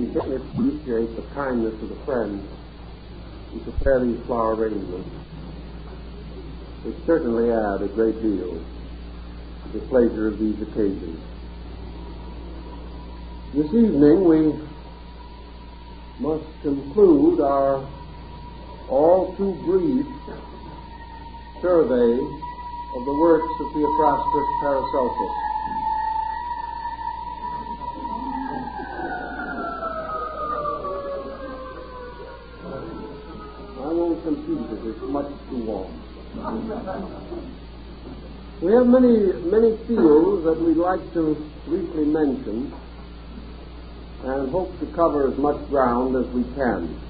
certainly appreciate the kindness of the friends who prepare these flower arrangements, which certainly add a great deal to the pleasure of these occasions. This evening we must conclude our all too brief survey of the works of Theophrastus Paracelsus. I won't confuse it, it's much too long. We have many fields that we'd like to briefly mention and hope to cover as much ground as we can.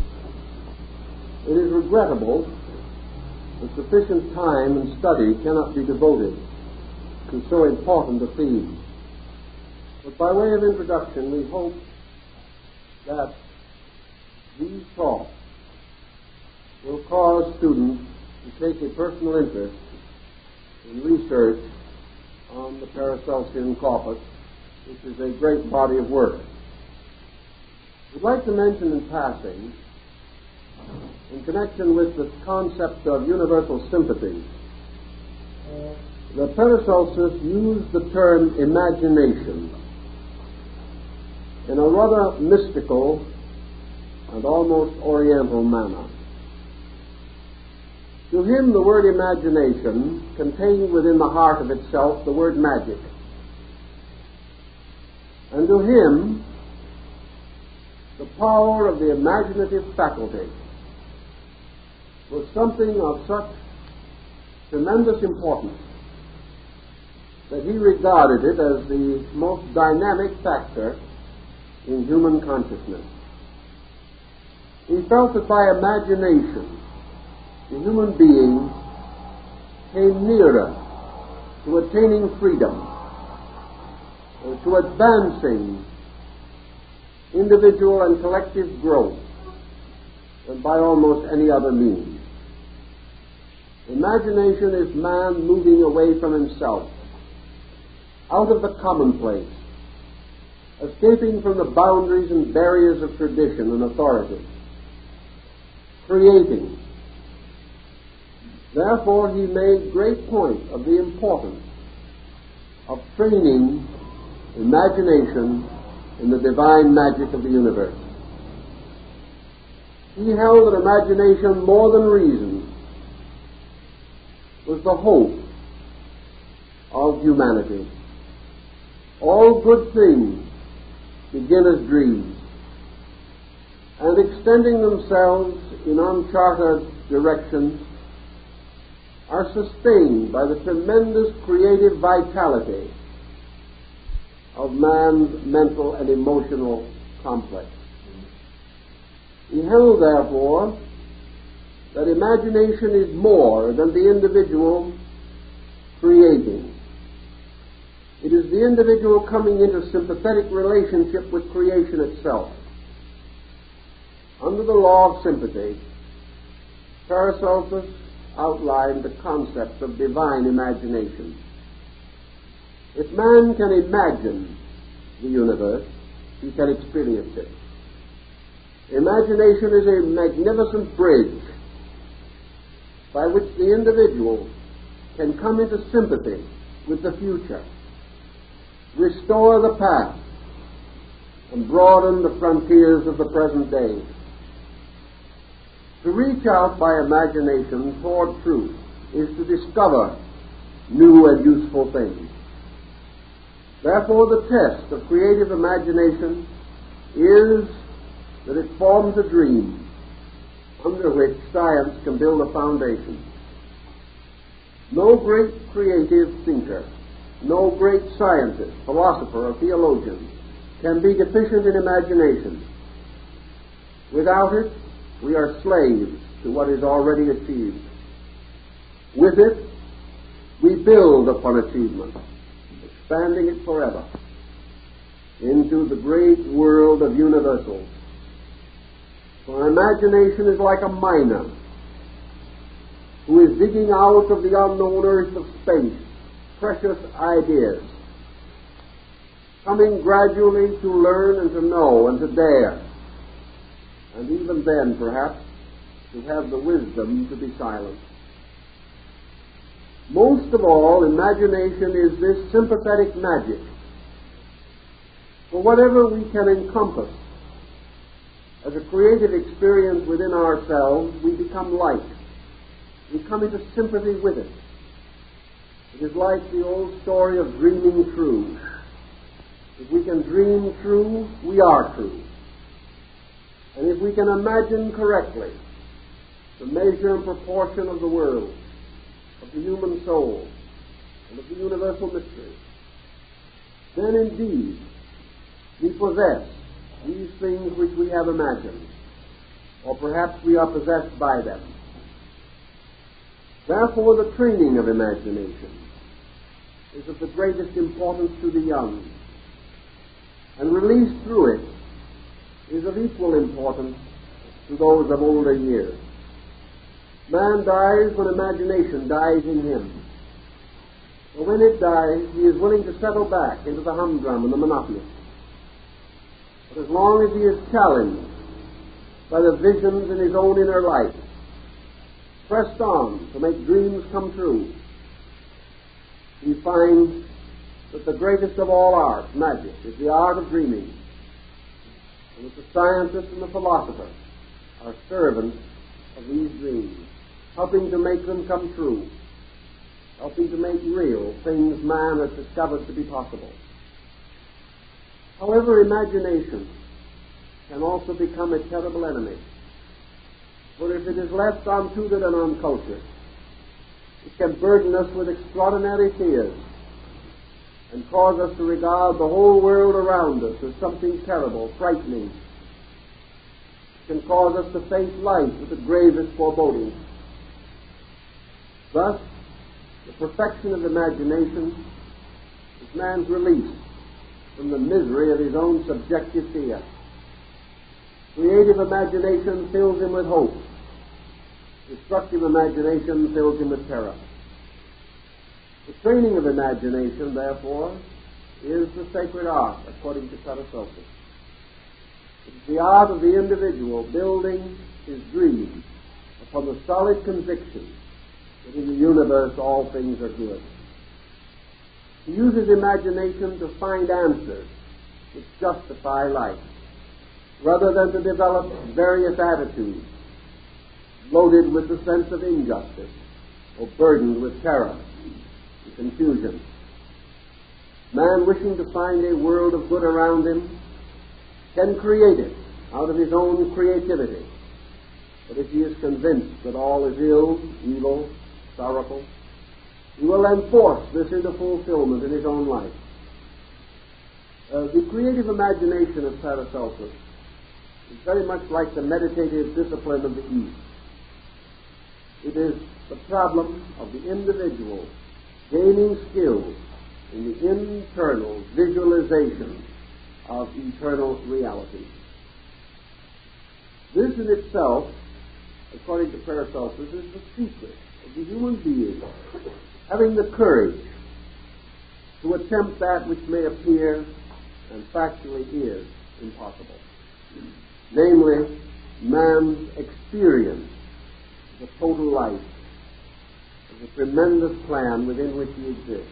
It is regrettable that sufficient time and study cannot be devoted to so important a theme. But by way of introduction, we hope that these talks will cause students to take a personal interest in research on the Paracelsian corpus, which is a great body of work. We'd like to mention in passing, in connection with the concept of universal sympathy, that Paracelsus used the term imagination in a rather mystical and almost oriental manner. To him, the word imagination contained within the heart of itself the word magic. And to him, the power of the imaginative faculty was something of such tremendous importance that he regarded it as the most dynamic factor in human consciousness. He felt that by imagination, the human being came nearer to attaining freedom, to advancing individual and collective growth than by almost any other means. Imagination is man moving away from himself, out of the commonplace, escaping from the boundaries and barriers of tradition and authority, creating. Therefore, he made great point of the importance of training imagination in the divine magic of the universe. He held that imagination, more than reason, was the hope of humanity. All good things begin as dreams, and extending themselves in uncharted directions are sustained by the tremendous creative vitality of man's mental and emotional complex. He held, therefore, that imagination is more than the individual creating. It is the individual coming into sympathetic relationship with creation itself. Under the law of sympathy, Paracelsus outlined the concept of divine imagination. If man can imagine the universe, he can experience it. Imagination is a magnificent bridge by which the individual can come into sympathy with the future, restore the past, and broaden the frontiers of the present day. To reach out by imagination toward truth is to discover new and useful things. Therefore, the test of creative imagination is that it forms a dream under which science can build a foundation. No great creative thinker, no great scientist, philosopher, or theologian can be deficient in imagination. Without it, we are slaves to what is already achieved. With it, we build upon achievement, expanding it forever into the great world of universals. For imagination is like a miner who is digging out of the unknown earth of space precious ideas. coming gradually to learn and to know and to dare, and even then, perhaps, to have the wisdom to be silent. Most of all, imagination is this sympathetic magic. For whatever we can encompass as a creative experience within ourselves, we become like. We come into sympathy with it. It is like the old story of dreaming true. If we can dream true, we are true. And if we can imagine correctly the measure and proportion of the world, of the human soul, and of the universal mystery, then indeed we possess these things which we have imagined, or perhaps we are possessed by them. Therefore, the training of imagination is of the greatest importance to the young, and release through it is of equal importance to those of older years. Man dies when imagination dies in him. But when it dies, he is willing to settle back into the humdrum and the monotonous. But as long as he is challenged by the visions in his own inner life, pressed on to make dreams come true, he finds that the greatest of all arts, magic, is the art of dreaming, and that the scientist and the philosopher are servants of these dreams, helping to make them come true, helping to make real things man has discovered to be possible. However, imagination can also become a terrible enemy, for if it is left untutored and uncultured, it can burden us with extraordinary fears and cause us to regard the whole world around us as something terrible, frightening. It can cause us to face life with the gravest forebodings. Thus, the perfection of imagination is man's release from the misery of his own subjective fear. Creative imagination fills him with hope. Destructive imagination fills him with terror. The training of imagination, therefore, is the sacred art, according to Paracelsus. It is the art of the individual building his dream upon the solid conviction that in the universe all things are good. He uses imagination to find answers which justify life, rather than to develop various attitudes loaded with the sense of injustice or burdened with terror and confusion. Man, wishing to find a world of good around him, can create it out of his own creativity. But if he is convinced that all is ill, evil, sorrowful, he will then force this into fulfillment in his own life. The creative imagination of Paracelsus is very much like the meditative discipline of the East. It is the problem of the individual gaining skill in the internal visualization of eternal reality. This in itself, according to Paracelsus, is the secret of the human being having the courage to attempt that which may appear and factually is impossible. Namely, man's experience of the total life, of the tremendous plan within which he exists.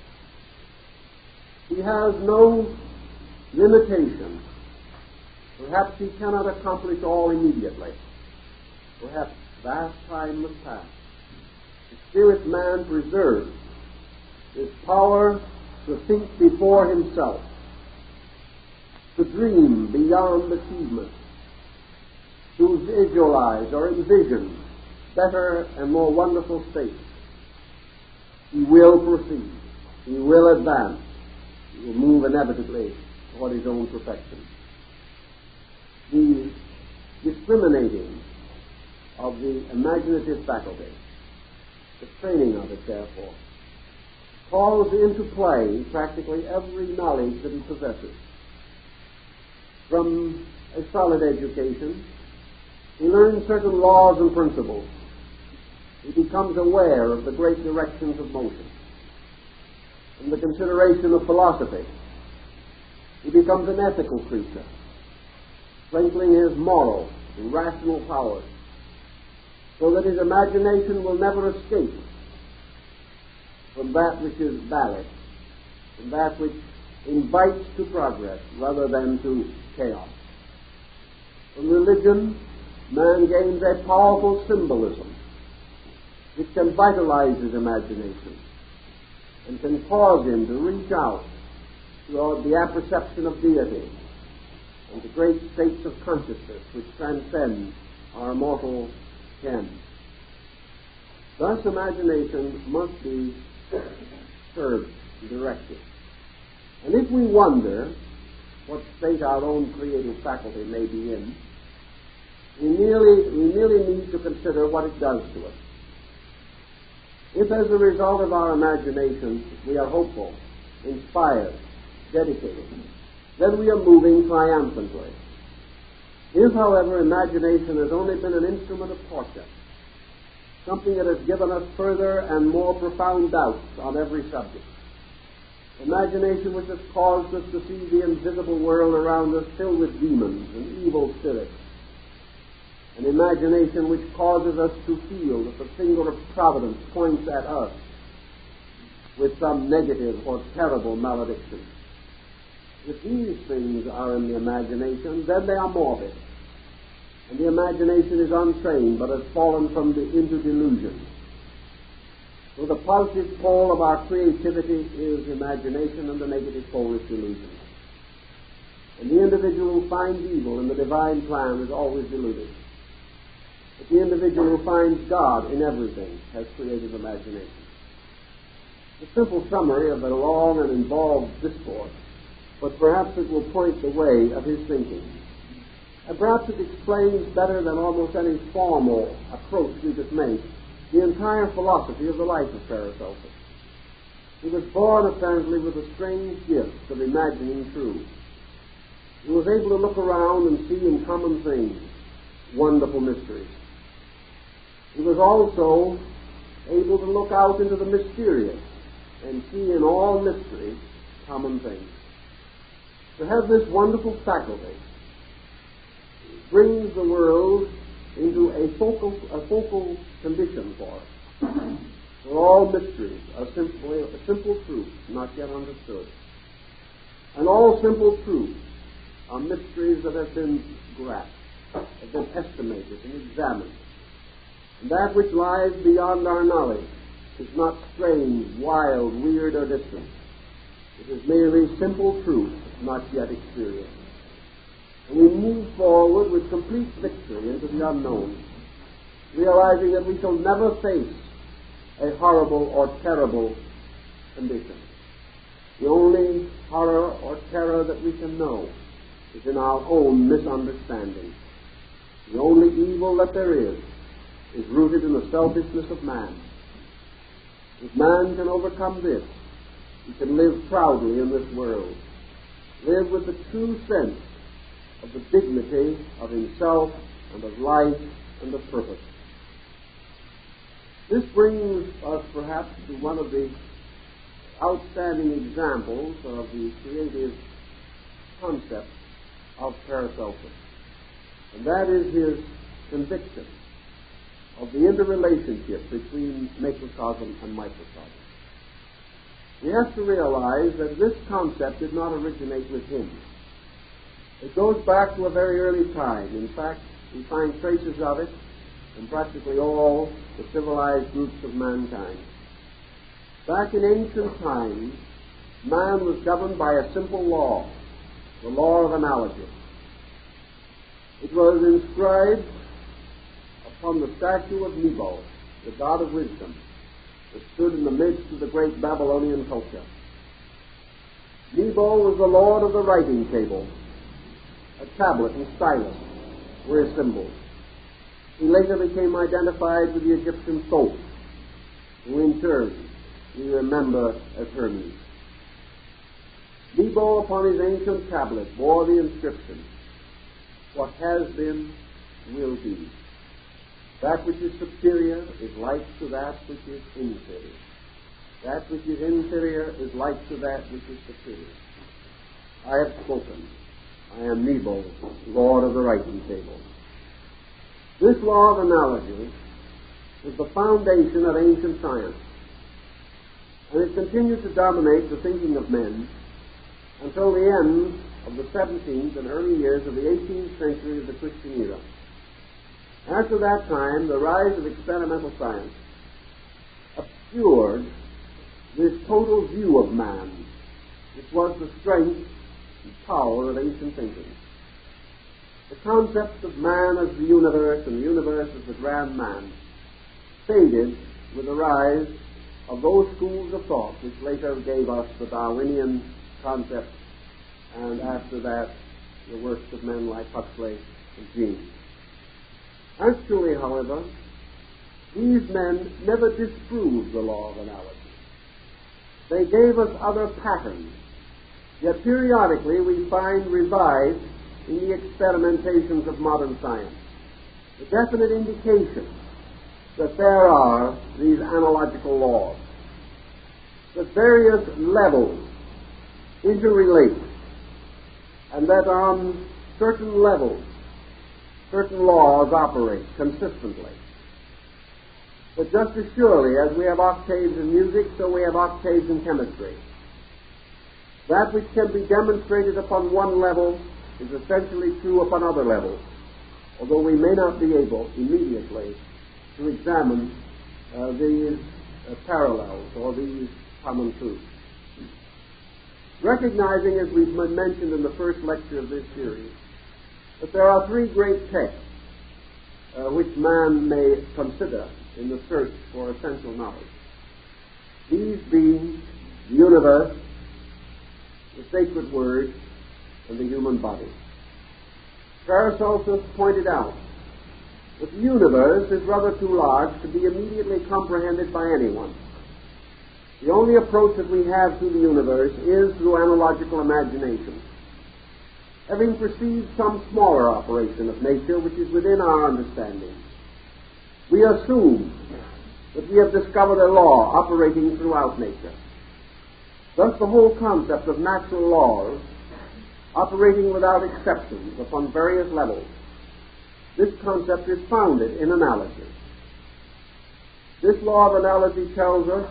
He has no limitation. Perhaps he cannot accomplish all immediately. Perhaps vast time must pass. The spirit man preserves his power to think before himself, to dream beyond achievement, to visualize or envision better and more wonderful states. He will proceed. He will advance. He will move inevitably toward his own perfection. The discriminating of the imaginative faculty, the training of it, therefore, calls into play practically every knowledge that he possesses. From a solid education, he learns certain laws and principles. He becomes aware of the great directions of motion. From the consideration of philosophy, He becomes an ethical creature, strengthening his moral and rational powers, so that his imagination will never escape from that which is valid, from that which invites to progress rather than to chaos. From religion, man gains a powerful symbolism which can vitalize his imagination and can cause him to reach out toward the apperception of deity and the great states of consciousness which transcend our mortal ken. Thus, imagination must be curbed and directed. And if we wonder what state our own creative faculty may be in, we merely need to consider what it does to us. If as a result of our imagination we are hopeful, inspired, dedicated, then we are moving triumphantly. If, however, imagination has only been an instrument of torture, something that has given us further and more profound doubts on every subject, imagination which has caused us to see the invisible world around us filled with demons and evil spirits, an imagination which causes us to feel that the finger of providence points at us with some negative or terrible malediction. If these things are in the imagination, then they are morbid, and the imagination is untrained but has fallen into delusion. So the positive pole of our creativity is imagination, and the negative pole is delusion. And the individual who finds evil in the divine plan is always deluded. But the individual who finds God in everything has creative imagination. A simple summary of a long and involved discourse, but perhaps it will point the way of his thinking. And perhaps it explains better than almost any formal approach we could make the entire philosophy of the life of Paracelsus. He was born apparently with a strange gift of imagining true. He was able to look around and see in common things wonderful mysteries. He was also able to look out into the mysterious and see in all mysteries common things. To have this wonderful faculty brings the world into a focal condition for us. For all mysteries are simple truths not yet understood. And all simple truths are mysteries that have been grasped, have been estimated and examined. And that which lies beyond our knowledge is not strange, wild, weird, or distant. It is merely simple truth not yet experienced. And we move forward with complete victory into the unknown, realizing that we shall never face a horrible or terrible condition. The only horror or terror that we can know is in our own misunderstanding. The only evil that there is rooted in the selfishness of man. If man can overcome this, he can live proudly in this world, live with the true sense of the dignity of himself and of life and of purpose. This brings us perhaps to one of the outstanding examples of the creative concept of Paracelsus, and that is his conviction of the interrelationship between macrocosm and microcosm. We have to realize that this concept did not originate with him. It goes back to a very early time. In fact, we find traces of it in practically all the civilized groups of mankind. Back in ancient times, man was governed by a simple law, the law of analogy. It was inscribed upon the statue of Nebo, the god of wisdom, that stood in the midst of the great Babylonian culture. Nebo was the lord of the writing table. A tablet and stylus were his symbols. He later became identified with the Egyptian Thoth, who in turn we remember as Hermes. Nebo upon his ancient tablet bore the inscription, "What has been will be. That which is superior is like to that which is inferior. That which is inferior is like to that which is superior." I have spoken. I am Nebo, Lord of the writing table. This law of analogy is the foundation of ancient science, and it continued to dominate the thinking of men until the end of the 17th and early years of the 18th century of the Christian era. After that time, the rise of experimental science obscured this total view of man, which was the strength and power of ancient thinking. The concept of man as the universe and the universe as the grand man faded with the rise of those schools of thought which later gave us the Darwinian concept, and after that the works of men like Huxley and Jeans. Actually, however, these men never disproved the law of analogy. They gave us other patterns, yet periodically we find revived in the experimentations of modern science the definite indication that there are these analogical laws, that various levels interrelate, and that on certain levels certain laws operate consistently. But just as surely as we have octaves in music, so we have octaves in chemistry. That which can be demonstrated upon one level is essentially true upon other levels, although we may not be able immediately to examine these parallels or these common truths. Recognizing, as we've mentioned in the first lecture of this series, that there are three great texts which man may consider in the search for essential knowledge. These being the universe, the sacred word, and the human body. Paracelsus pointed out that the universe is rather too large to be immediately comprehended by anyone. The only approach that we have to the universe is through analogical imagination. Having perceived some smaller operation of nature which is within our understanding, we assume that we have discovered a law operating throughout nature. Thus the whole concept of natural laws operating without exceptions upon various levels, this concept is founded in analogy. This law of analogy tells us,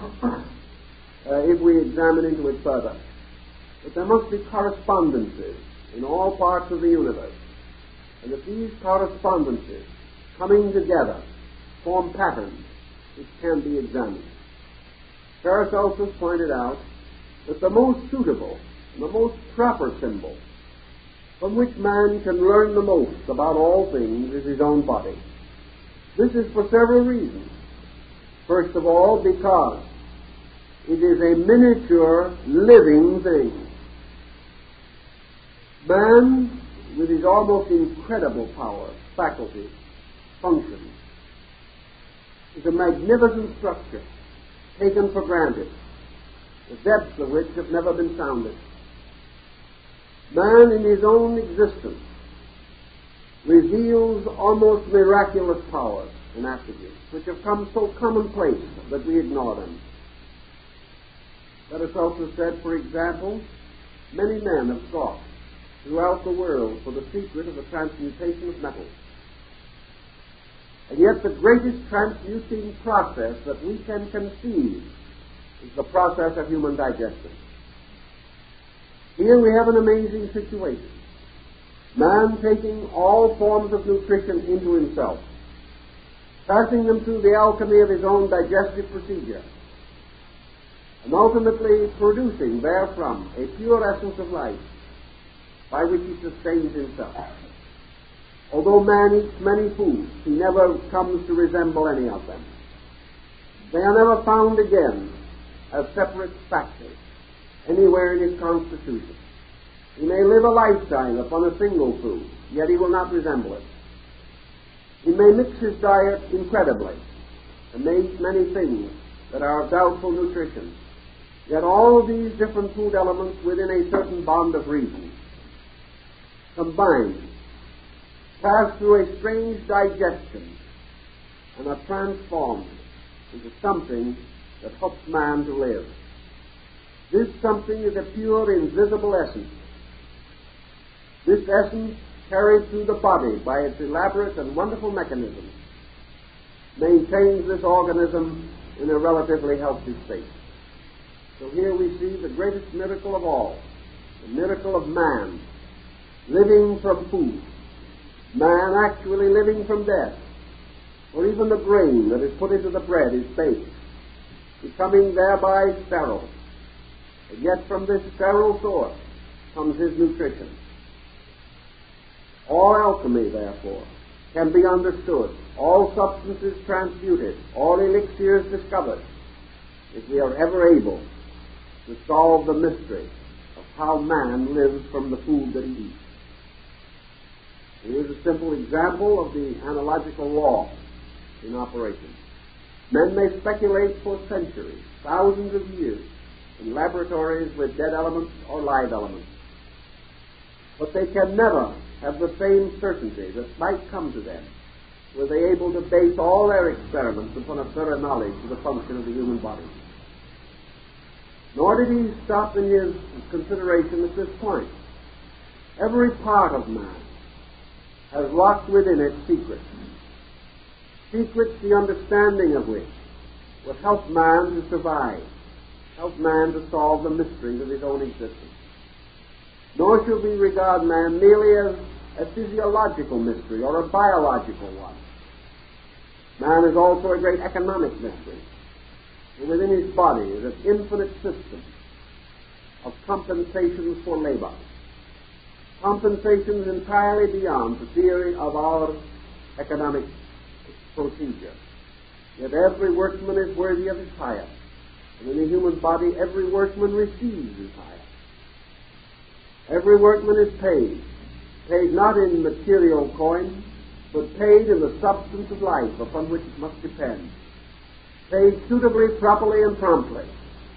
if we examine into it further, that there must be correspondences in all parts of the universe, and that these correspondences, coming together, form patterns which can be examined. Paracelsus pointed out that the most suitable and the most proper symbol from which man can learn the most about all things is his own body. This is for several reasons. First of all, because it is a miniature living thing. Man, with his almost incredible powers, faculties, functions, is a magnificent structure taken for granted, the depths of which have never been sounded. Man in his own existence reveals almost miraculous powers and attributes which have come so commonplace that we ignore them. Paracelsus said, for example, many men have sought throughout the world for the secret of the transmutation of metals. And yet the greatest transmuting process that we can conceive is the process of human digestion. Here we have an amazing situation. Man taking all forms of nutrition into himself, passing them through the alchemy of his own digestive procedure, and ultimately producing therefrom a pure essence of life by which he sustains himself. Although man eats many foods, he never comes to resemble any of them. They are never found again as separate factors anywhere in his constitution. He may live a lifetime upon a single food, yet he will not resemble it. He may mix his diet incredibly and may eat many things that are of doubtful nutrition, yet all of these different food elements within a certain bond of reason combined pass through a strange digestion and are transformed into something that helps man to live. This something is a pure, invisible essence This essence, carried through the body by its elaborate and wonderful mechanism, maintains this organism in a relatively healthy state. So here we see the greatest miracle of all, the miracle of man living from food, man actually living from death, for even the grain that is put into the bread is baked, becoming thereby sterile. And yet from this sterile source comes his nutrition. All alchemy, therefore, can be understood, all substances transmuted, all elixirs discovered, if we are ever able to solve the mystery of how man lives from the food that he eats. Here's a simple example of the analogical law in operation. Men may speculate for centuries, thousands of years, in laboratories with dead elements or live elements, but they can never have the same certainty that might come to them were they able to base all their experiments upon a thorough knowledge of the function of the human body. Nor did he stop in his consideration at this point. Every part of man has locked within it secrets, the understanding of which will help man to survive, help man to solve the mysteries of his own existence. Nor should we regard man merely as a physiological mystery or a biological one. Man is also a great economic mystery. And within his body is an infinite system of compensations for labor, compensations entirely beyond the theory of our economic procedure. Yet every workman is worthy of his hire, and in the human body every workman receives his hire. Every workman is paid not in material coin, but paid in the substance of life upon which it must depend, paid suitably, properly, and promptly,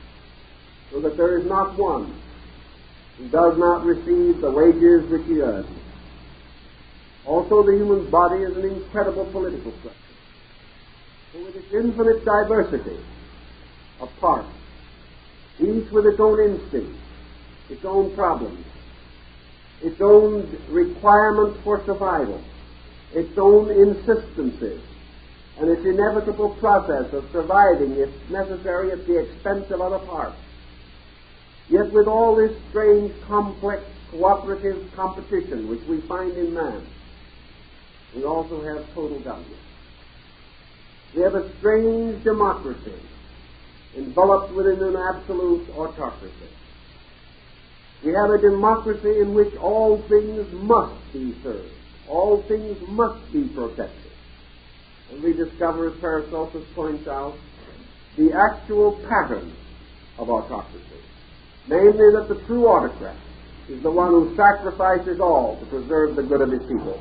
so that there is not one who does not receive the wages which he earns. Also, the human body is an incredible political structure. So with its infinite diversity of parts, each with its own instincts, its own problems, its own requirements for survival, its own insistencies, and its inevitable process of surviving, if necessary, at the expense of other parts. Yet with all this strange, complex, cooperative competition which we find in man, we also have total government. We have a strange democracy enveloped within an absolute autocracy. We have a democracy in which all things must be served, all things must be protected. And we discover, as Paracelsus points out, the actual pattern of autocracy, namely that the true autocrat is the one who sacrifices all to preserve the good of his people.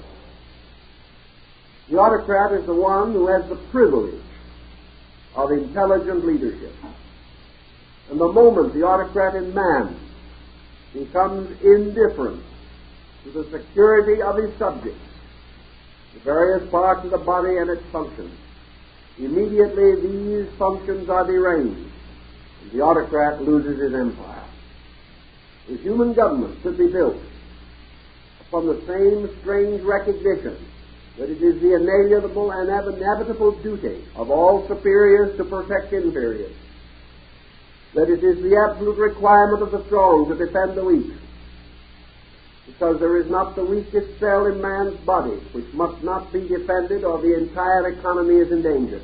The autocrat is the one who has the privilege of intelligent leadership. And the moment the autocrat in man becomes indifferent to the security of his subjects, the various parts of the body and its functions, immediately these functions are deranged, and the autocrat loses his empire. The human government should be built upon the same strange recognition that it is the inalienable and inevitable duty of all superiors to protect inferiors, that it is the absolute requirement of the strong to defend the weak, because there is not the weakest cell in man's body which must not be defended, or the entire economy is in danger.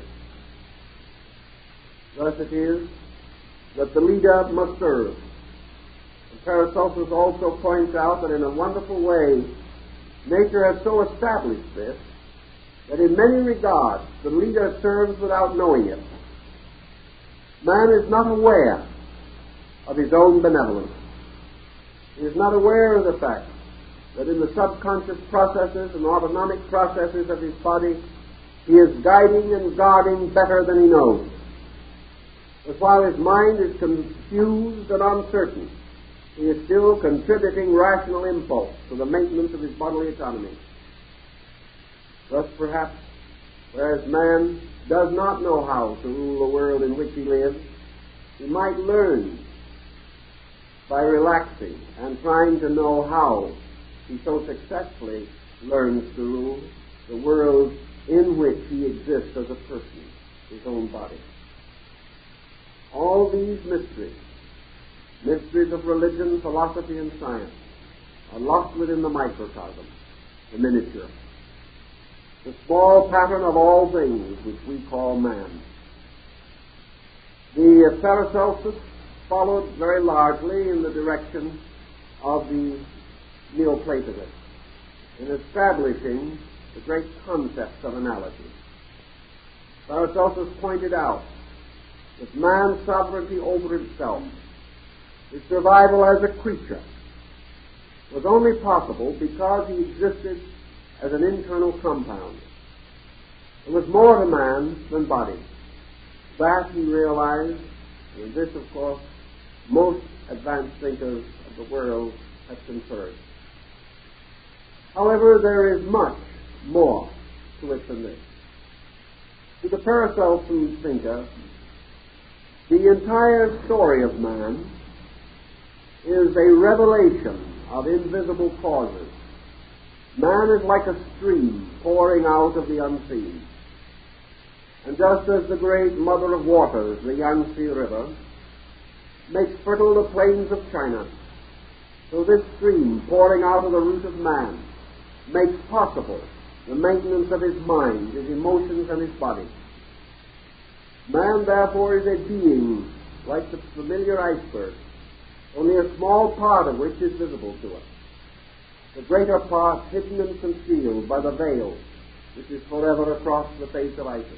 Thus it is that the leader must serve. And Paracelsus also points out that in a wonderful way, nature has so established this that in many regards the leader serves without knowing it. Man is not aware of his own benevolence. He is not aware of the fact that in the subconscious processes and autonomic processes of his body, he is guiding and guarding better than he knows. But while his mind is confused and uncertain, he is still contributing rational impulse to the maintenance of his bodily autonomy. Thus, perhaps, whereas man does not know how to rule the world in which he lives, he might learn by relaxing and trying to know how he so successfully learns to rule the world in which he exists as a person, his own body. All these mysteries of religion, philosophy, and science, are locked within the microcosm, the miniature, the small pattern of all things which we call man. The Paracelsus followed very largely in the direction of the Neoplatonists in establishing the great concepts of analogy. Paracelsus pointed out that man's sovereignty over himself, his survival as a creature, was only possible because he existed as an internal compound. There was more to man than body. That he realized, and this, of course, most advanced thinkers of the world have conferred. However, there is much more to it than this. To the Paracelsian thinker, the entire story of man is a revelation of invisible causes. Man is like a stream pouring out of the unseen. And just as the great mother of waters, the Yangtze River, makes fertile the plains of China, so this stream pouring out of the root of man makes possible the maintenance of his mind, his emotions, and his body. Man, therefore, is a being like the familiar iceberg, only a small part of which is visible to us, the greater part hidden and concealed by the veil which is forever across the face of Isis.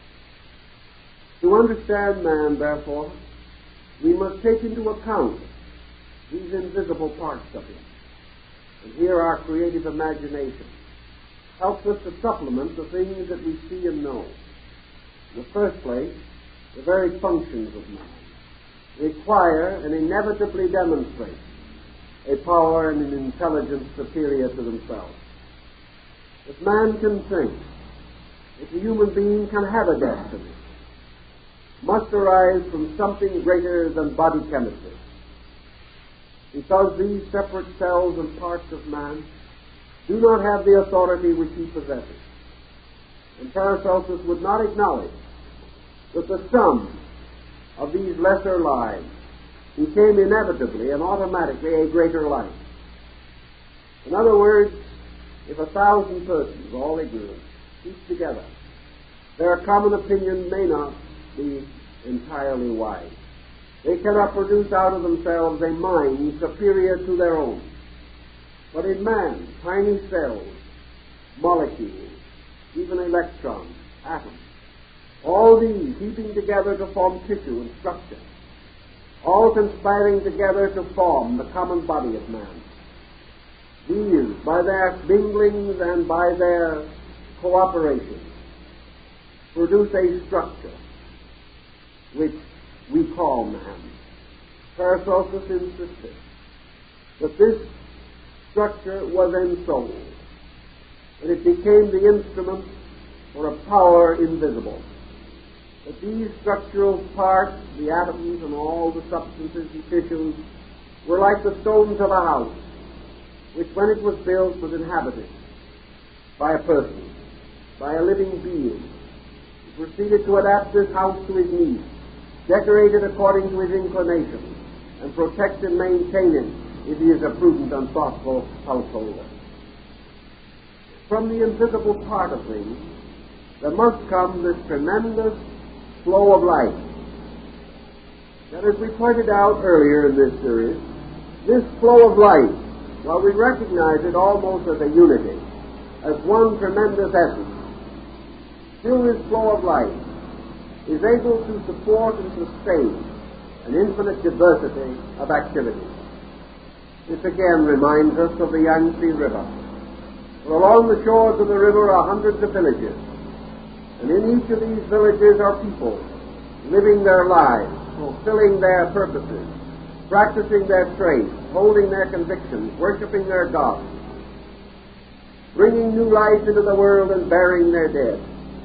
To understand man, therefore, we must take into account these invisible parts of him. And here our creative imagination helps us to supplement the things that we see and know. In the first place, the very functions of man require and inevitably demonstrate a power and an intelligence superior to themselves. If man can think, if a human being can have a destiny, must arise from something greater than body chemistry. Because these separate cells and parts of man do not have the authority which he possesses. And Paracelsus would not acknowledge that the sum of these lesser lives became inevitably and automatically a greater life. In other words, if 1,000 persons, all ignorant, keep together, their common opinion may not be entirely wise. They cannot produce out of themselves a mind superior to their own. But in man, tiny cells, molecules, even electrons, atoms, all these heaping together to form tissue and structure, all conspiring together to form the common body of man. These, by their minglings and by their cooperation, produce a structure which we call man. Paracelsus insisted that this structure was ensouled, and it became the instrument for a power invisible. That these structural parts, the atoms and all the substances and tissues, were like the stones of a house, which when it was built was inhabited by a person, by a living being. He proceeded to adapt this house to his needs, decorate it according to his inclination, and protect and maintain it if he is a prudent and thoughtful householder. From the invisible part of things, there must come this tremendous flow of life. That, as we pointed out earlier in this series, this flow of life, while we recognize it almost as a unity, as one tremendous essence, still this flow of life is able to support and sustain an infinite diversity of activities. This again reminds us of the Yangtze River. For along the shores of the river are hundreds of villages, and in each of these villages are people living their lives, fulfilling their purposes, practicing their trade, holding their convictions, worshiping their gods, bringing new life into the world and burying their dead.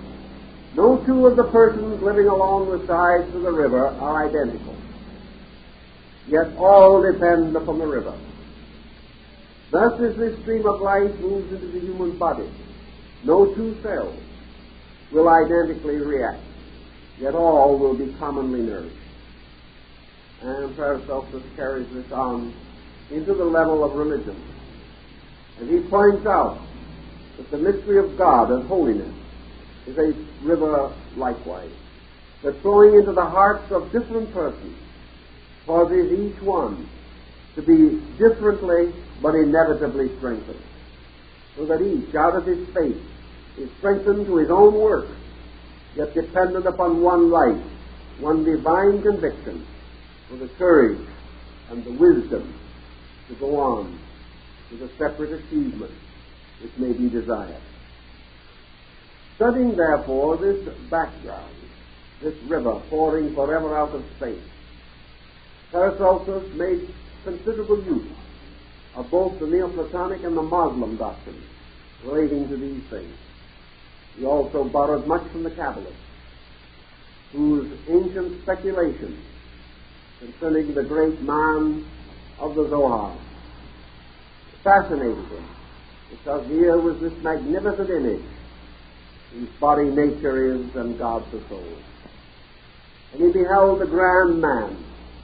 No two of the persons living along the sides of the river are identical, yet all depend upon the river. Thus, as this stream of life moves into the human body, no two cells will identically react, yet all will be commonly nourished. And Paracelsus carries this on into the level of religion. And he points out that the mystery of God and holiness is a river likewise, that flowing into the hearts of different persons causes each one to be differently but inevitably strengthened, so that each, out of his faith, is strengthened to his own work, yet dependent upon one light, one divine conviction, for the courage and the wisdom to go on with a separate achievement which may be desired. Studying, therefore, this background, this river pouring forever out of space, Paracelsus made considerable use of both the Neoplatonic and the Muslim doctrines relating to these things. He also borrowed much from the Kabbalists, whose ancient speculations concerning the great man of the Zohar fascinated him, because here was this magnificent image whose body nature is and God the soul. And he beheld the grand man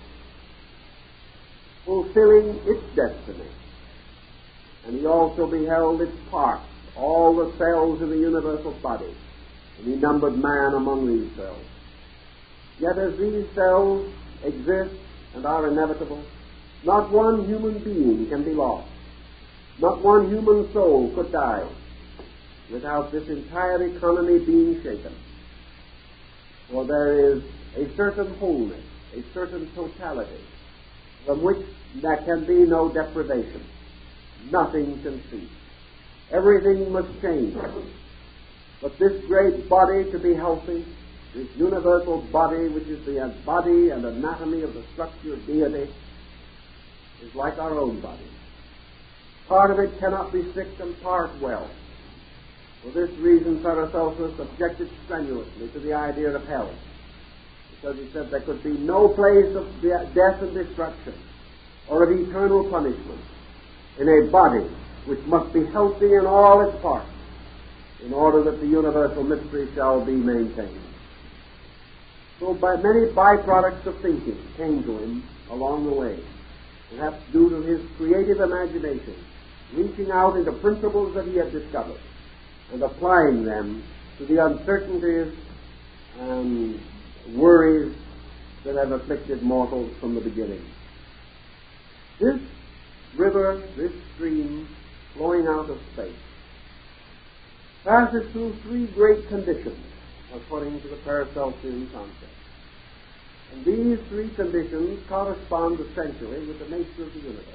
fulfilling its destiny. And he also beheld its parts, all the cells in the universal body, and he numbered man among these cells. Yet as these cells exist and are inevitable, not one human being can be lost. Not one human soul could die without this entire economy being shaken. For there is a certain wholeness, a certain totality, from which there can be no deprivation. Nothing can cease. Everything must change. But this great body to be healthy, this universal body which is the body and anatomy of the structure of deity, is like our own body. Part of it cannot be sick and part well. For this reason, Paracelsus objected strenuously to the idea of hell, because he said there could be no place of death and destruction or of eternal punishment in a body which must be healthy in all its parts in order that the universal mystery shall be maintained. So by many byproducts of thinking came to him along the way, perhaps due to his creative imagination, reaching out into principles that he had discovered and applying them to the uncertainties and worries that have afflicted mortals from the beginning. This river, this stream flowing out of space, passes through three great conditions according to the Paracelsian concept. And these three conditions correspond essentially with the nature of the universe.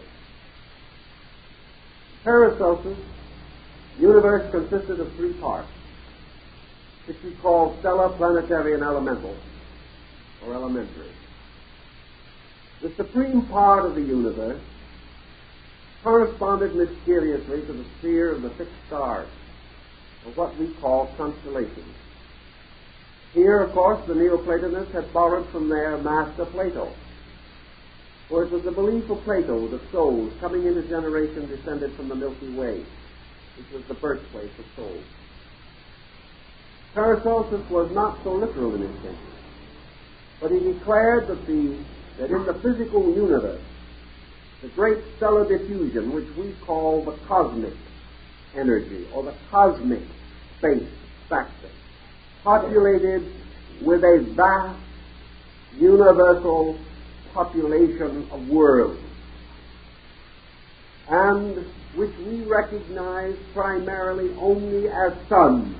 Paracelsus, the universe consisted of three parts, which we call stellar, planetary, and elemental, or elementary. The supreme part of the universe corresponded mysteriously to the sphere of the fixed stars, or what we call constellations. Here, of course, the Neoplatonists had borrowed from their master Plato, for it was the belief of Plato that souls coming into generation descended from the Milky Way, which was the birthplace of souls. Paracelsus was not so literal in his thinking, but he declared that in the physical universe, the great stellar diffusion, which we call the cosmic energy or the cosmic space factor, populated with a vast universal population of worlds, and which we recognize primarily only as suns.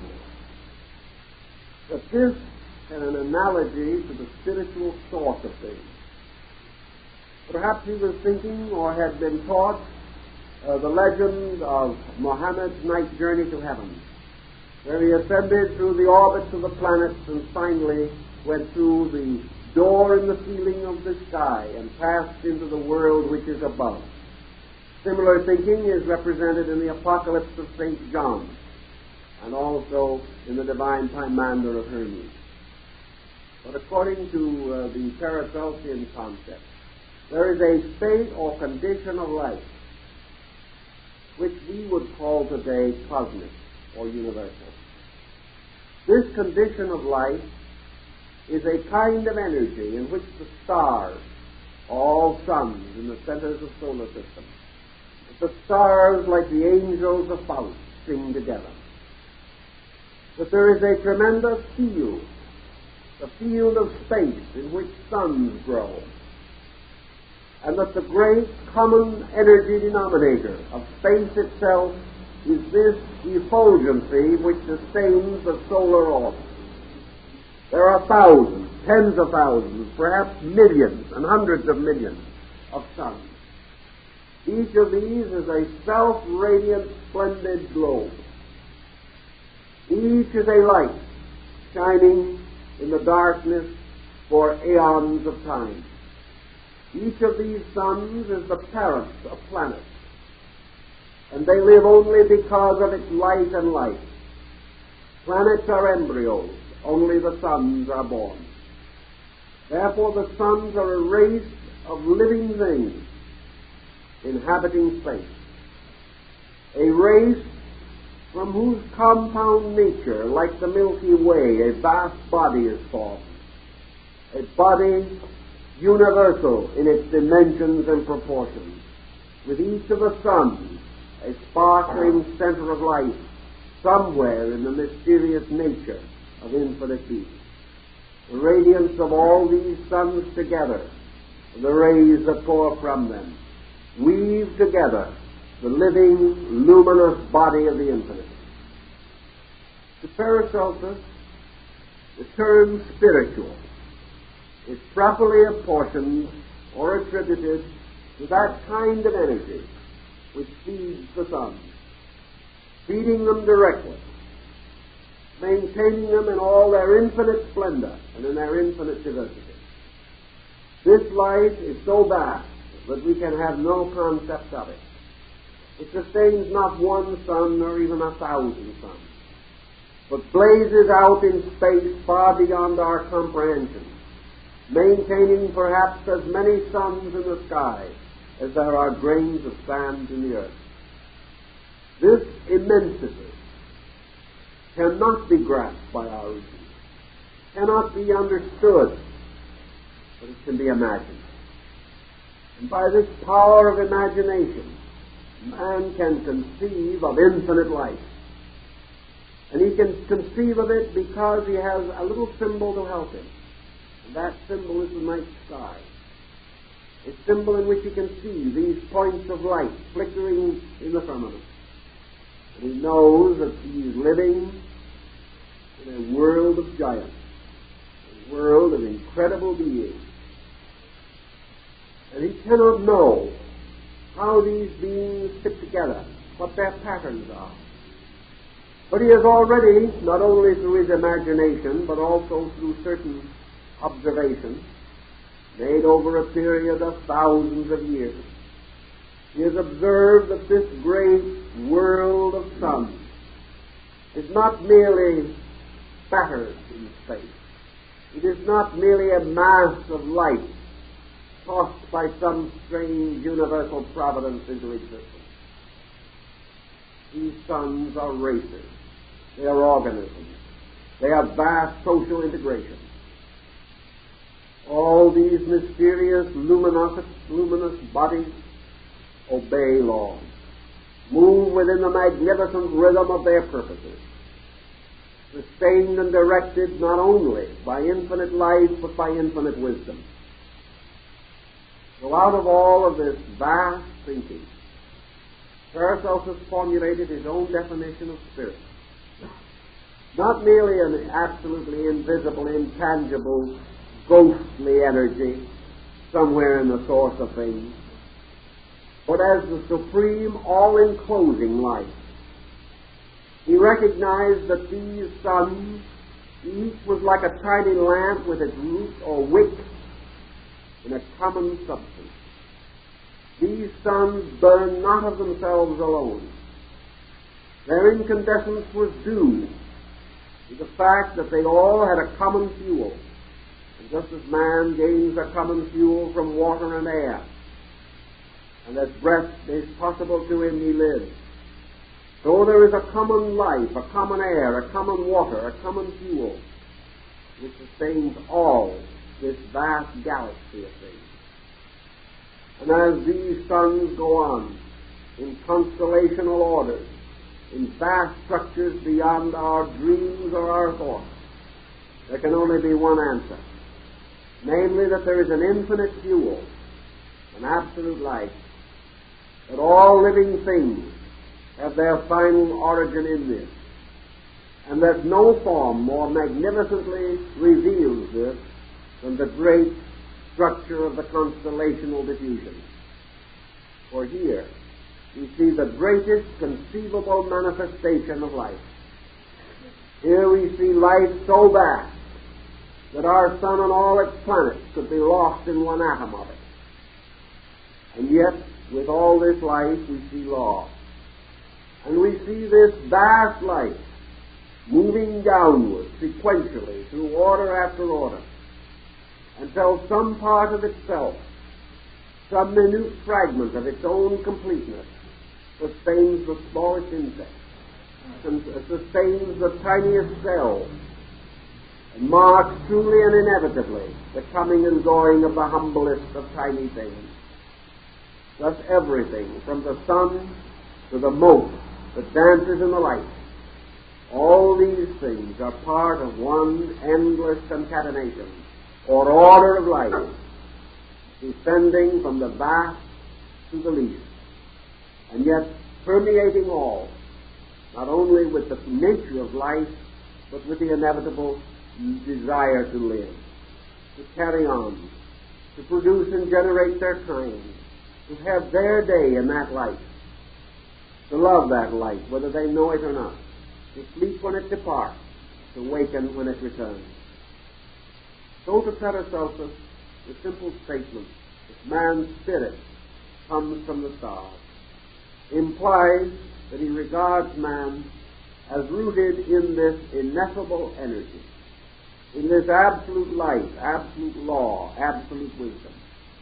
But this is an analogy to the spiritual source of things. Perhaps he was thinking or had been taught the legend of Muhammad's night journey to heaven, where he ascended through the orbits of the planets and finally went through the door in the ceiling of the sky and passed into the world which is above. Similar thinking is represented in the Apocalypse of St. John and also in the Divine Pymander of Hermes. But according to the Paracelsian concept, there is a state or condition of life which we would call today cosmic or universal. This condition of life is a kind of energy in which the stars, all suns in the centers of the solar system, the stars like the angels of Faust sing together. That there is a tremendous field, the field of space in which suns grow, and that the great common energy denominator of space itself is this effulgency which sustains the solar orb. There are thousands, tens of thousands, perhaps millions and hundreds of millions of suns. Each of these is a self-radiant, splendid globe. Each is a light shining in the darkness for aeons of time. Each of these suns is the parent of planets, and they live only because of its light and life. Planets are embryos, only the suns are born. Therefore the suns are a race of living things inhabiting space, a race from whose compound nature, like the Milky Way, a vast body is formed, a body universal in its dimensions and proportions, with each of the suns a sparkling center of light somewhere in the mysterious nature of infinite being. The radiance of all these suns together, and the rays that pour from them, weave together the living, luminous body of the infinite. To Paracelsus, the term spiritual is properly apportioned or attributed to that kind of energy which feeds the suns, feeding them directly, maintaining them in all their infinite splendor and in their infinite diversity. This light is so vast that we can have no concept of it. It sustains not one sun nor even 1,000 suns, but blazes out in space far beyond our comprehension, maintaining perhaps as many suns in the sky as there are grains of sand in the earth. This immensity cannot be grasped by our reason, cannot be understood, but it can be imagined. And by this power of imagination, man can conceive of infinite life. And he can conceive of it because he has a little symbol to help him. And that symbol is the night sky. A symbol in which he can see these points of light flickering in the firmament. And he knows that he is living in a world of giants, a world of incredible beings. And he cannot know how these beings fit together, what their patterns are. But he has already, not only through his imagination, but also through certain observations, made over a period of thousands of years, he has observed that this great world of suns is not merely scattered in space. It is not merely a mass of light tossed by some strange universal providence into existence. These suns are races. They are organisms. They have vast social integration. All these mysterious, luminous bodies obey laws, move within the magnificent rhythm of their purposes, sustained and directed not only by infinite life, but by infinite wisdom. So out of all of this vast thinking, Paracelsus formulated his own definition of spirit. Not merely an absolutely invisible, intangible, ghostly energy somewhere in the source of things, but as the supreme, all-enclosing life. He recognized that these suns, each was like a tiny lamp with its root or wick in a common substance. These suns burn not of themselves alone. Their incandescence was due to the fact that they all had a common fuel. And just as man gains a common fuel from water and air, and as breath is possible to him, he lives, So there is a common life, a common air, a common water, a common fuel, which sustains all this vast galaxy of things. And as these suns go on in constellational orders, in vast structures beyond our dreams or our thoughts, there can only be one answer, namely that there is an infinite fuel, an absolute life, that all living things have their final origin in this, and that no form more magnificently reveals this than the great structure of the constellational diffusion. For here we see the greatest conceivable manifestation of life. Here we see life so vast that our sun and all its planets could be lost in one atom of it. And yet, with all this life, we see law. And we see this vast life moving downward sequentially through order after order, until some part of itself, some minute fragment of its own completeness, sustains the smallest insect, and sustains the tiniest cell, and marks truly and inevitably the coming and going of the humblest of tiny things. Thus everything, from the sun to the mote that dances in the light, all these things are part of one endless concatenation, or order of life, descending from the vast to the least, and yet permeating all, not only with the nature of life, but with the inevitable desire to live, to carry on, to produce and generate their kind, to have their day in that light, to love that light, whether they know it or not, to sleep when it departs, to waken when it returns. So to Paracelsus, the simple statement that man's spirit comes from the stars implies that he regards man as rooted in this ineffable energy, in this absolute life, absolute law, absolute wisdom.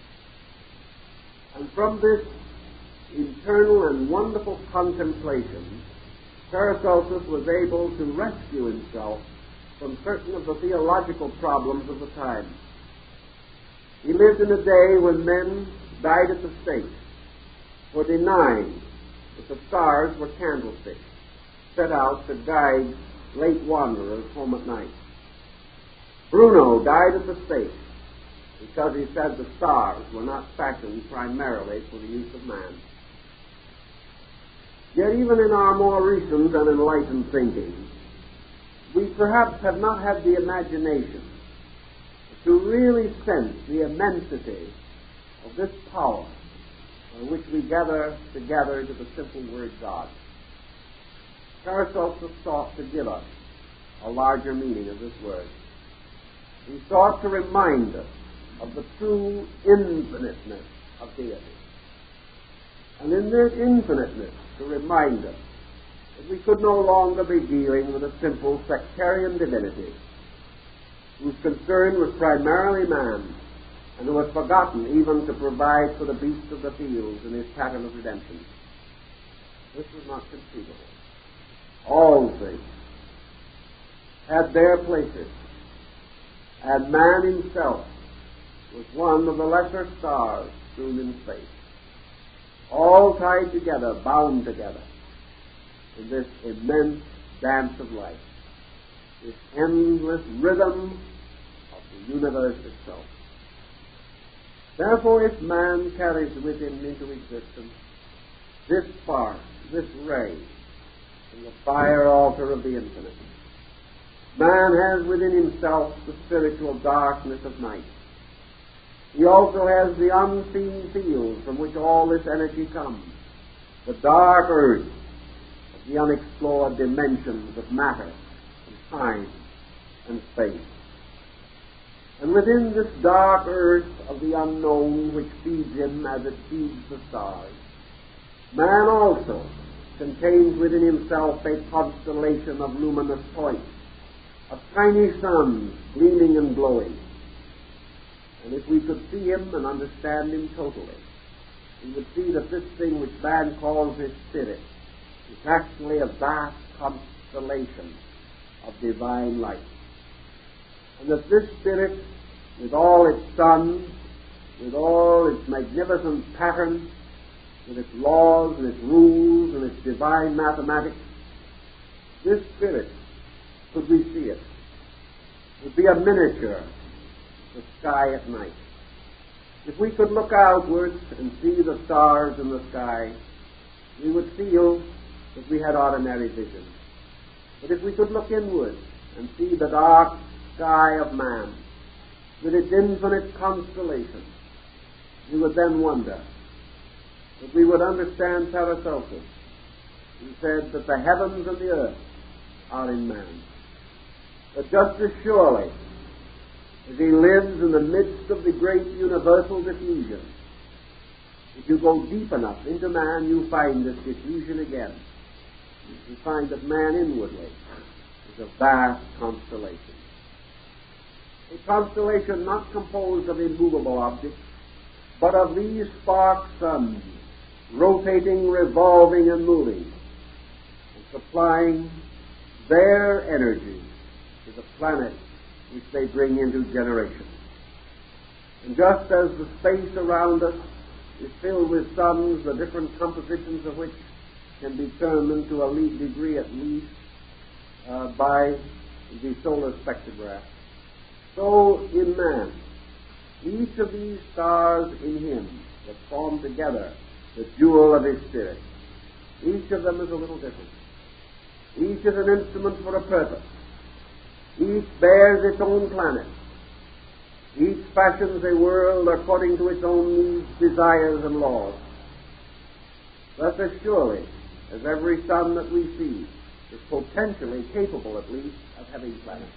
And from this internal and wonderful contemplation, Paracelsus was able to rescue himself from certain of the theological problems of the time. He lived in a day when men died at the stake for denying that the stars were candlesticks set out to guide late wanderers home at night. Bruno died at the stake because he said the stars were not fashioned primarily for the use of man. Yet even in our more recent and enlightened thinking, we perhaps have not had the imagination to really sense the immensity of this power which we gather together to the simple word God. Paracelsus sought to give us a larger meaning of this word. He sought to remind us of the true infiniteness of deity. And in this infiniteness, to remind us that we could no longer be dealing with a simple sectarian divinity whose concern was primarily man, and who had forgotten even to provide for the beasts of the fields in his pattern of redemption. This was not conceivable. All things had their places, and man himself was one of the lesser stars strewn in space, all tied together, bound together in this immense dance of life, this endless rhythm of the universe itself. Therefore, if man carries with him into existence this spark, this ray, from the fire altar of the infinite, man has within himself the spiritual darkness of night. He also has the unseen field from which all this energy comes, the dark earth of the unexplored dimensions of matter and time and space. And within this dark earth of the unknown which feeds him as it feeds the stars, man also contains within himself a constellation of luminous points, of tiny suns gleaming and glowing. And if we could see him and understand him totally, we would see that this thing which man calls his spirit It's actually a vast constellation of divine light. And that this Spirit, with all its suns, with all its magnificent patterns, with its laws and its rules and its divine mathematics, this Spirit, could we see it, would be a miniature of the sky at night. If we could look outwards and see the stars in the sky, we would feel that we had ordinary vision. But if we could look inwards and see the dark sky of man, with its infinite constellations, we would then wonder, that we would understand Paracelsus, who said that the heavens and the earth are in man. But just as surely as he lives in the midst of the great universal diffusion, if you go deep enough into man, you find this diffusion again. You find that man inwardly is a vast constellation. A constellation not composed of immovable objects, but of these spark suns, rotating, revolving, and moving, and supplying their energy to the planet which they bring into generation. And just as the space around us is filled with suns, the different compositions of which can be determined to a degree at least by the solar spectrograph, so in man, each of these stars in him that form together the jewel of his spirit, each of them is a little different. Each is an instrument for a purpose. Each bears its own planet. Each fashions a world according to its own needs, desires, and laws. Thus as surely as every sun that we see is potentially capable, at least, of having planets,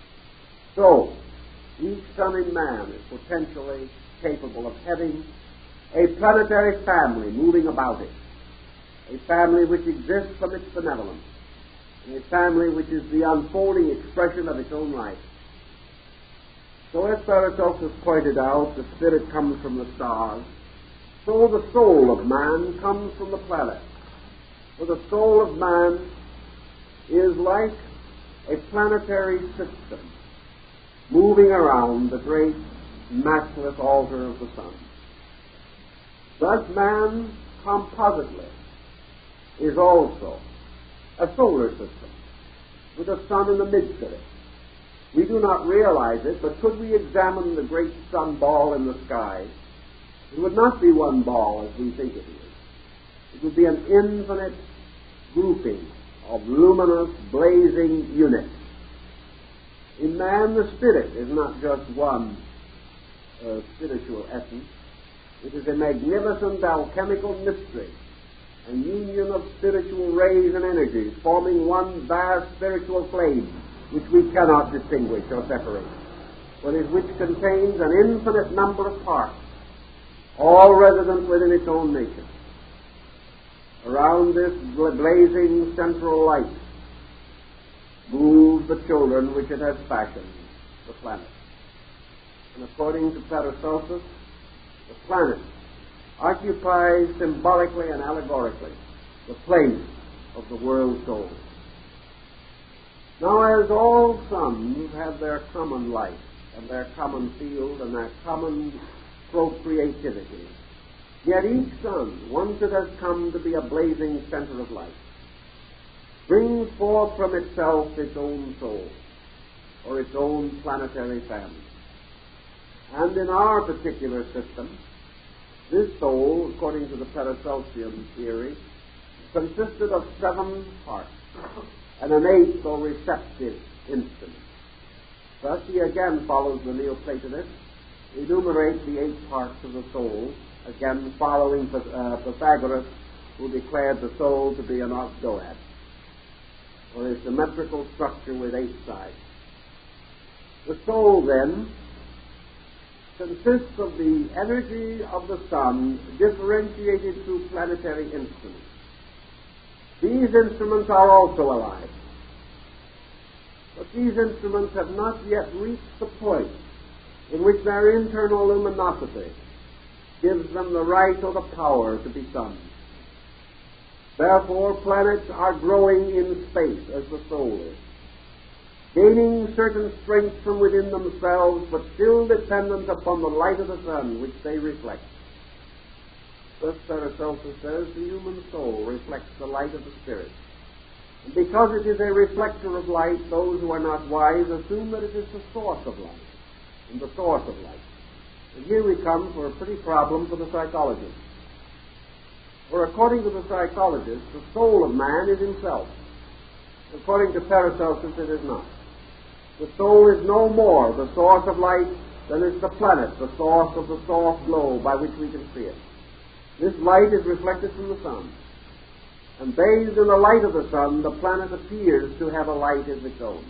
so each sun in man is potentially capable of having a planetary family moving about it, a family which exists from its benevolence, and a family which is the unfolding expression of its own life. So as Paracelsus pointed out, the spirit comes from the stars, so the soul of man comes from the planet. For the soul of man is like a planetary system moving around the great matchless altar of the sun. Thus man compositely is also a solar system with a sun in the midst of it. We do not realize it, but could we examine the great sun ball in the sky, it would not be one ball as we think it is. It would be an infinite grouping of luminous, blazing units. In man, the spirit is not just one spiritual essence. It is a magnificent alchemical mystery, a union of spiritual rays and energies, forming one vast spiritual flame, which we cannot distinguish or separate, but which contains an infinite number of parts, all resident within its own nature. Around this blazing central light move the children which it has fashioned, the planet. And according to Paracelsus, the planet occupies symbolically and allegorically the place of the world soul. Now, as all suns have their common light and their common field and their common procreativity, yet each sun, once it has come to be a blazing center of light, brings forth from itself its own soul, or its own planetary family. And in our particular system, this soul, according to the Paracelsian theory, consisted of 7 parts, and an 8th or receptive instrument. Thus he again follows the Neoplatonist, enumerates the 8 parts of the soul, again following Pythagoras, who declared the soul to be an octoad, or a symmetrical structure with 8 sides. The soul, then, consists of the energy of the sun differentiated through planetary instruments. These instruments are also alive, but these instruments have not yet reached the point in which their internal luminosity gives them the right or the power to be suns. Therefore, planets are growing in space as the soul is, gaining certain strength from within themselves, but still dependent upon the light of the sun which they reflect. Thus Paracelsus says, the human soul reflects the light of the Spirit. And because it is a reflector of light, those who are not wise assume that it is the source of light, and the source of light. And here we come to a pretty problem for the psychologist. For according to the psychologist, the soul of man is himself. According to Paracelsus, it is not. The soul is no more the source of light than is the planet, the source of the soft glow by which we can see it. This light is reflected from the sun. And bathed in the light of the sun, the planet appears to have a light of its own.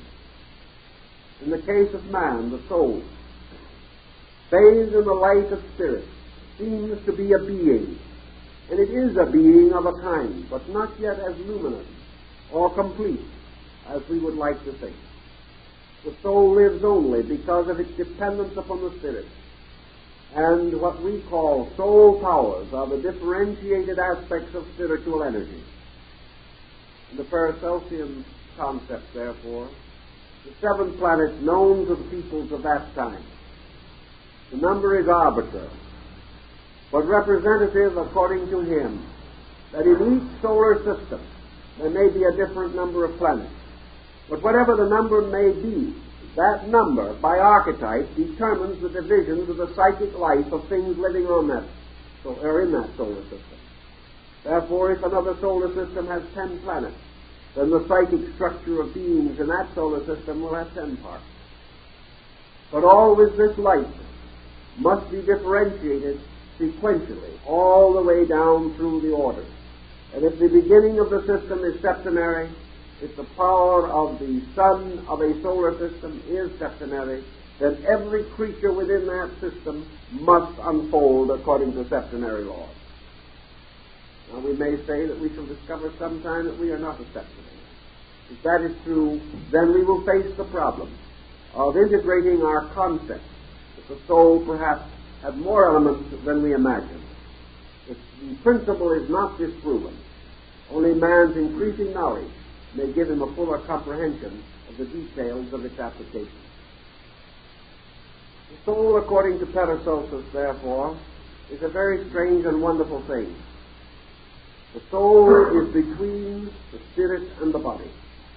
In the case of man, the soul, bathed in the light of spirit, seems to be a being. And it is a being of a kind, but not yet as luminous or complete as we would like to think. The soul lives only because of its dependence upon the spirit. And what we call soul powers are the differentiated aspects of spiritual energy. In the Paracelsian concept, therefore, the 7 planets known to the peoples of that time, the number is arbitrary, but representative, according to him, that in each solar system there may be a different number of planets. But whatever the number may be, that number, by archetype, determines the divisions of the psychic life of things living on that, or in that solar system. Therefore, if another solar system has 10 planets, then the psychic structure of beings in that solar system will have 10 parts. But always this light must be differentiated sequentially, all the way down through the order. And if the beginning of the system is septenary, if the power of the sun of a solar system is septenary, then every creature within that system must unfold according to septenary laws. Now we may say that we shall discover sometime that we are not a septenary. If that is true, then we will face the problem of integrating our concept that the soul perhaps has more elements than we imagine. If the principle is not disproven, only man's increasing knowledge may give him a fuller comprehension of the details of its application. The soul, according to Paracelsus, therefore, is a very strange and wonderful thing. The soul is between the spirit and the body.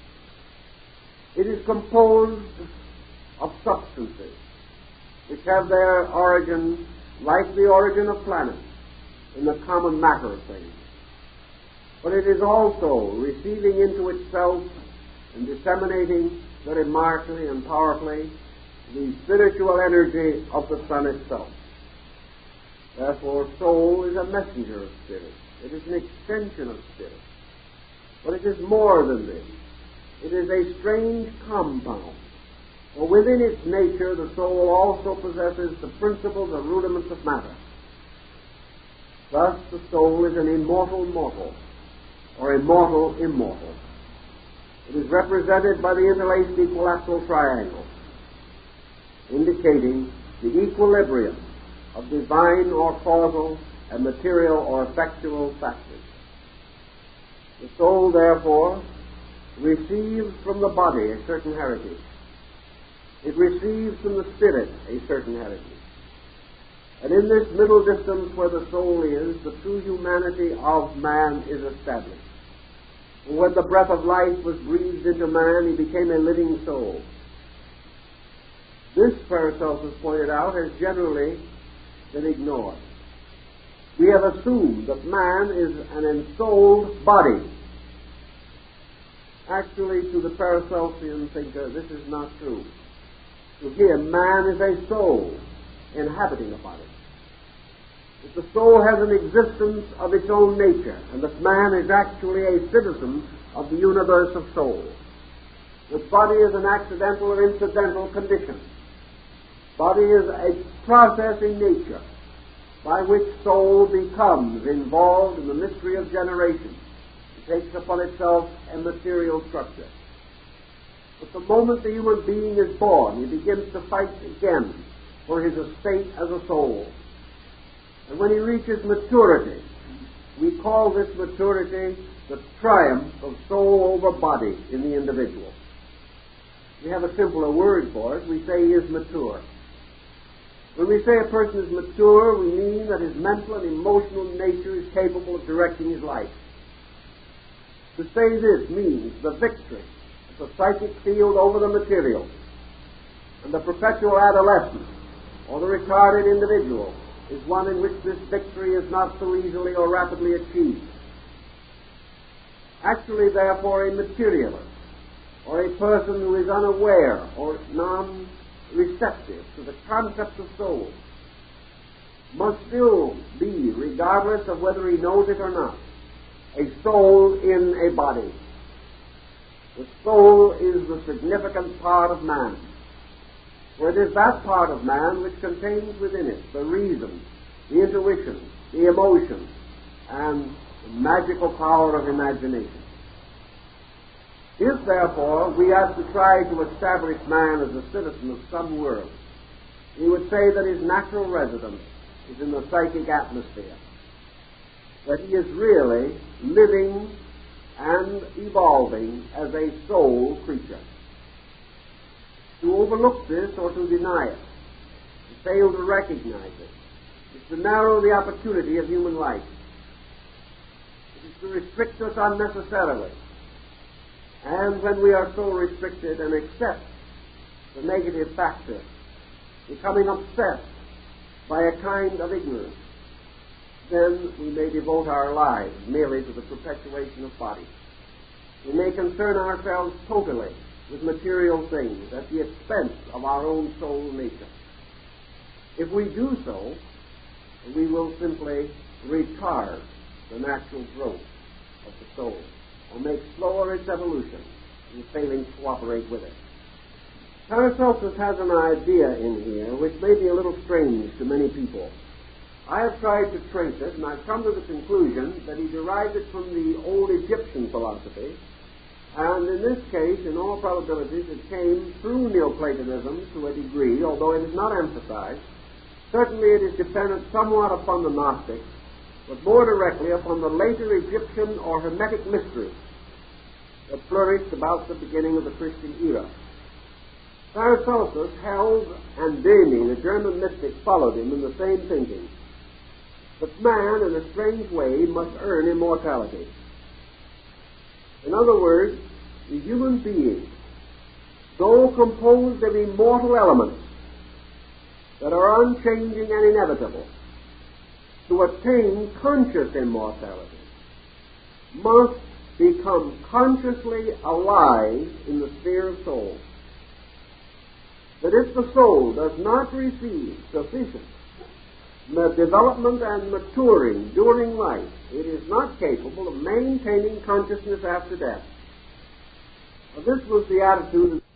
It is composed of substances which have their origin, like the origin of planets, in the common matter of things. But it is also receiving into itself and disseminating very markedly and powerfully the spiritual energy of the sun itself. Therefore, soul is a messenger of spirit. It is an extension of spirit. But it is more than this. It is a strange compound. For within its nature, the soul also possesses the principles or rudiments of matter. Thus, the soul is an immortal mortal, or immortal immortal. It is represented by the interlaced equilateral triangle, indicating the equilibrium of divine or causal and material or effectual factors. The soul, therefore, receives from the body a certain heritage. It receives from the spirit a certain heritage. And in this middle distance where the soul is, the true humanity of man is established. And when the breath of life was breathed into man, he became a living soul. This, Paracelsus pointed out, has generally been ignored. We have assumed that man is an ensouled body. Actually, to the Paracelsian thinker, this is not true. To him, man is a soul inhabiting a body. That the soul has an existence of its own nature, and that man is actually a citizen of the universe of souls. The body is an accidental or incidental condition. Body is a process in nature by which soul becomes involved in the mystery of generation. It takes upon itself a material structure. But the moment the human being is born, he begins to fight again for his estate as a soul. And when he reaches maturity, we call this maturity the triumph of soul over body in the individual. We have a simpler word for it. We say he is mature. When we say a person is mature, we mean that his mental and emotional nature is capable of directing his life. To say this means the victory of the psychic field over the material, and the perpetual adolescent, or the retarded individual, is one in which this victory is not so easily or rapidly achieved. Actually, therefore, a materialist, or a person who is unaware or non-receptive to the concept of soul, must still be, regardless of whether he knows it or not, a soul in a body. The soul is the significant part of man, for it is that part of man which contains within it the reason, the intuition, the emotion, and the magical power of imagination. If, therefore, we are to try to establish man as a citizen of some world, we would say that his natural residence is in the psychic atmosphere, that he is really living and evolving as a soul creature. To overlook this or to deny it, to fail to recognize it, is to narrow the opportunity of human life. It is to restrict us unnecessarily. And when we are so restricted and accept the negative factor, becoming obsessed by a kind of ignorance, then we may devote our lives merely to the perpetuation of body. We may concern ourselves totally with material things at the expense of our own soul nature. If we do so, we will simply retard the natural growth of the soul, or make slower its evolution in failing to cooperate with it. Paracelsus has an idea in here which may be a little strange to many people. I have tried to trace it, and I've come to the conclusion that he derived it from the old Egyptian philosophy, and in this case, in all probabilities, it came through Neoplatonism to a degree, although it is not emphasized. Certainly it is dependent somewhat upon the Gnostics, but more directly upon the later Egyptian or Hermetic mysteries that flourished about the beginning of the Christian era. Paracelsus held, and Demi, the German mystic, followed him in the same thinking, that man, in a strange way, must earn immortality. In other words, the human being, though composed of immortal elements that are unchanging and inevitable, to attain conscious immortality, must become consciously alive in the sphere of soul. That if the soul does not receive sufficient development and maturing during life, it is not capable of maintaining consciousness after death. This was the attitude